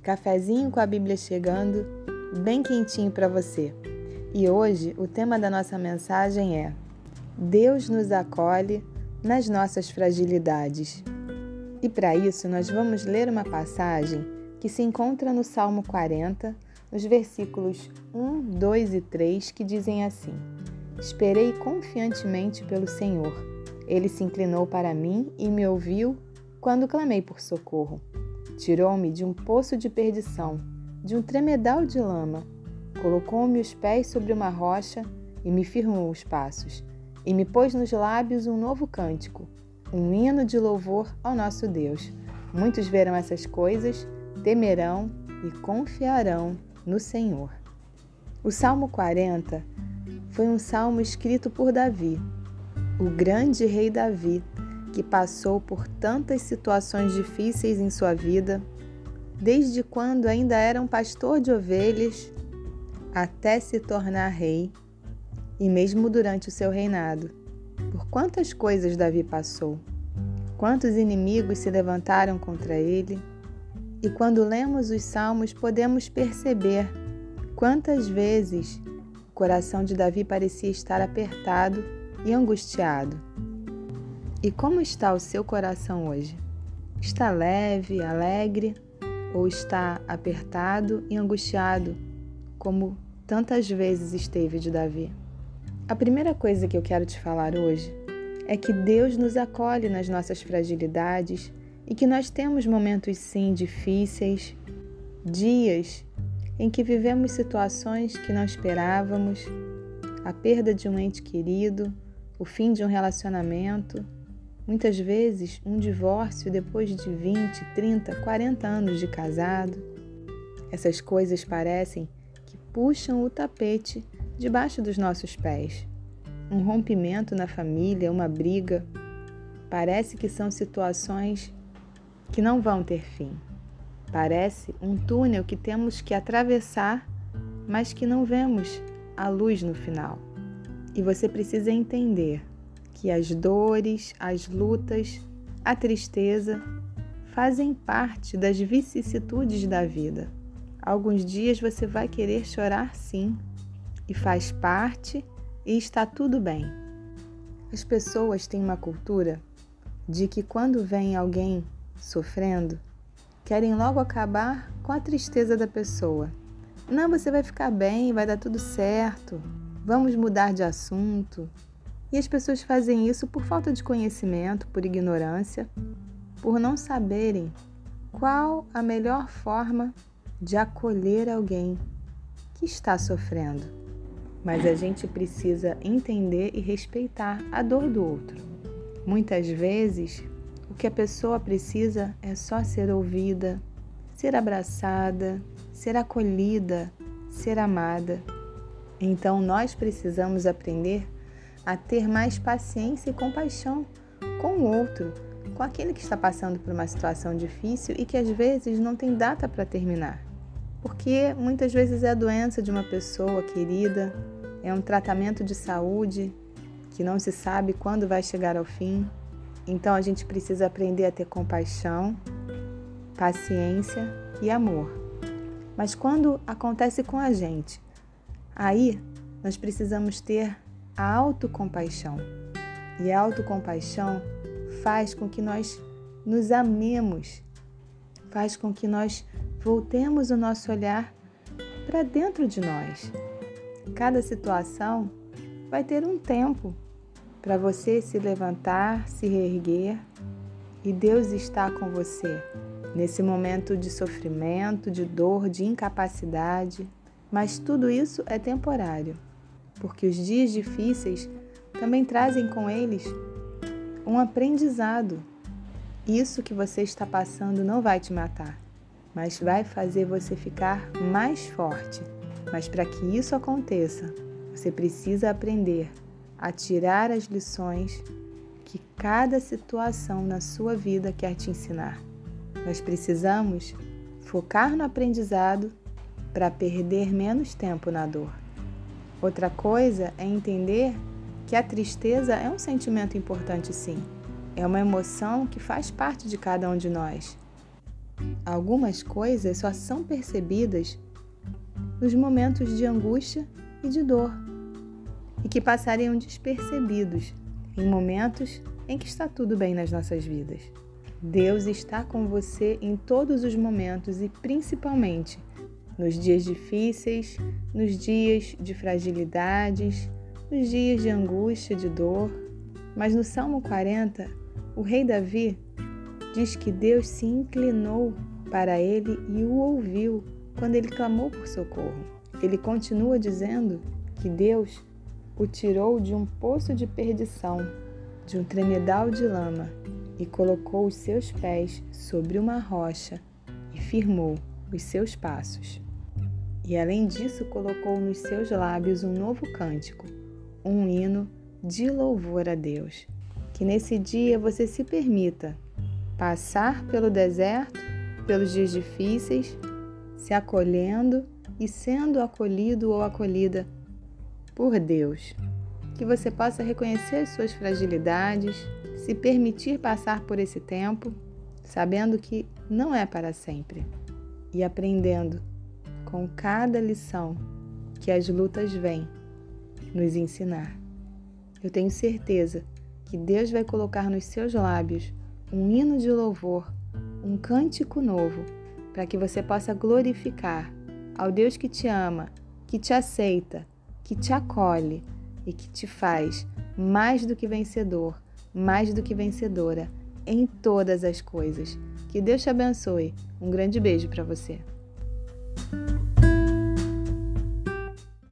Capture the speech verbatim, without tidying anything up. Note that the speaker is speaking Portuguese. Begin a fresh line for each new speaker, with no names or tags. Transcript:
Cafezinho com a Bíblia chegando, bem quentinho para você. E hoje o tema da nossa mensagem é: Deus nos acolhe nas nossas fragilidades. E para isso nós vamos ler uma passagem que se encontra no Salmo quarenta, nos versículos um, dois e três, que dizem assim: Esperei confiantemente pelo Senhor. Ele se inclinou para mim e me ouviu quando clamei por socorro. Tirou-me de um poço de perdição, de um tremedal de lama. Colocou-me os pés sobre uma rocha e me firmou os passos. E me pôs nos lábios um novo cântico, um hino de louvor ao nosso Deus. Muitos verão essas coisas, temerão e confiarão no Senhor. O Salmo quarenta foi um salmo escrito por Davi, o grande rei Davi, que passou por tantas situações difíceis em sua vida, desde quando ainda era um pastor de ovelhas, até se tornar rei, e mesmo durante o seu reinado. Por quantas coisas Davi passou, quantos inimigos se levantaram contra ele, e quando lemos os salmos podemos perceber quantas vezes o coração de Davi parecia estar apertado e angustiado. E como está o seu coração hoje? Está leve, alegre ou está apertado e angustiado, como tantas vezes esteve de Davi? A primeira coisa que eu quero te falar hoje é que Deus nos acolhe nas nossas fragilidades e que nós temos momentos sim difíceis, dias em que vivemos situações que não esperávamos, a perda de um ente querido, o fim de um relacionamento, muitas vezes um divórcio depois de vinte, trinta, quarenta anos de casado. Essas coisas parecem que puxam o tapete debaixo dos nossos pés. Um rompimento na família, uma briga, parece que são situações que não vão ter fim. Parece um túnel que temos que atravessar, mas que não vemos a luz no final. E você precisa entender que as dores, as lutas, a tristeza fazem parte das vicissitudes da vida. Alguns dias você vai querer chorar sim, e faz parte e está tudo bem. As pessoas têm uma cultura de que quando vem alguém sofrendo, querem logo acabar com a tristeza da pessoa. Não, você vai ficar bem, vai dar tudo certo, vamos mudar de assunto. E as pessoas fazem isso por falta de conhecimento, por ignorância, por não saberem qual a melhor forma de acolher alguém que está sofrendo. Mas a gente precisa entender e respeitar a dor do outro. Muitas vezes, o que a pessoa precisa é só ser ouvida, ser abraçada, ser acolhida, ser amada. Então, nós precisamos aprender a ter mais paciência e compaixão com o outro, com aquele que está passando por uma situação difícil e que às vezes não tem data para terminar. Porque muitas vezes é a doença de uma pessoa querida, é um tratamento de saúde que não se sabe quando vai chegar ao fim. Então a gente precisa aprender a ter compaixão, paciência e amor. Mas quando acontece com a gente, aí nós precisamos ter a autocompaixão. E a autocompaixão faz com que nós nos amemos, faz com que nós voltemos o nosso olhar para dentro de nós. Cada situação vai ter um tempo para você se levantar, se reerguer, e Deus está com você nesse momento de sofrimento, de dor, de incapacidade. Mas tudo isso é temporário, porque os dias difíceis também trazem com eles um aprendizado. Isso que você está passando não vai te matar, mas vai fazer você ficar mais forte. Mas para que isso aconteça, você precisa aprender a tirar as lições que cada situação na sua vida quer te ensinar. Nós precisamos focar no aprendizado para perder menos tempo na dor. Outra coisa é entender que a tristeza é um sentimento importante sim. É uma emoção que faz parte de cada um de nós. Algumas coisas só são percebidas nos momentos de angústia e de dor, e que passariam despercebidos em momentos em que está tudo bem nas nossas vidas. Deus está com você em todos os momentos e principalmente nos dias difíceis, nos dias de fragilidades, nos dias de angústia, de dor. Mas no Salmo quarenta, o rei Davi diz que Deus se inclinou para ele e o ouviu quando ele clamou por socorro. Ele continua dizendo que Deus o tirou de um poço de perdição, de um tremedal de lama, e colocou os seus pés sobre uma rocha e firmou os seus passos. E além disso, colocou nos seus lábios um novo cântico, um hino de louvor a Deus. Que nesse dia você se permita passar pelo deserto, pelos dias difíceis, se acolhendo e sendo acolhido ou acolhida por Deus. Que você possa reconhecer as suas fragilidades, se permitir passar por esse tempo, sabendo que não é para sempre, e aprendendo com cada lição que as lutas vêm nos ensinar. Eu tenho certeza que Deus vai colocar nos seus lábios um hino de louvor, um cântico novo, para que você possa glorificar ao Deus que te ama, que te aceita, que te acolhe e que te faz mais do que vencedor, mais do que vencedora em todas as coisas. Que Deus te abençoe. Um grande beijo para você.